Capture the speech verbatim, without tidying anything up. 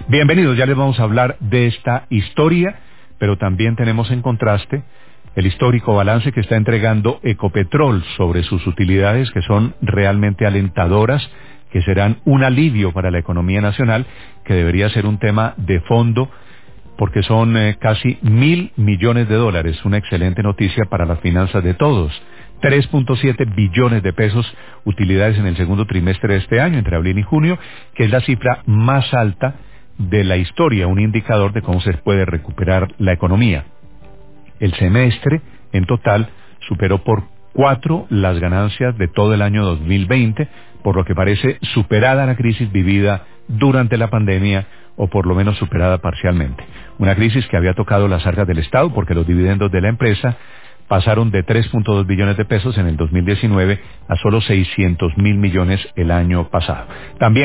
Bienvenidos, ya les vamos a hablar de esta historia, pero también tenemos en contraste el histórico balance que está entregando Ecopetrol sobre sus utilidades, que son realmente alentadoras, que serán un alivio para la economía nacional, que debería ser un tema de fondo, porque son eh, casi mil millones de dólares, una excelente noticia para las finanzas de todos. tres punto siete billones de pesos utilidades en el segundo trimestre de este año, entre abril y junio, que es la cifra más alta de la historia, un indicador de cómo se puede recuperar la economía. El semestre, en total, superó por cuatro las ganancias de todo el año dos mil veinte, por lo que parece superada la crisis vivida durante la pandemia, o por lo menos superada parcialmente. Una crisis que había tocado las arcas del Estado, porque los dividendos de la empresa pasaron de tres punto dos billones de pesos en el dos mil diecinueve a solo seiscientos mil millones el año pasado. También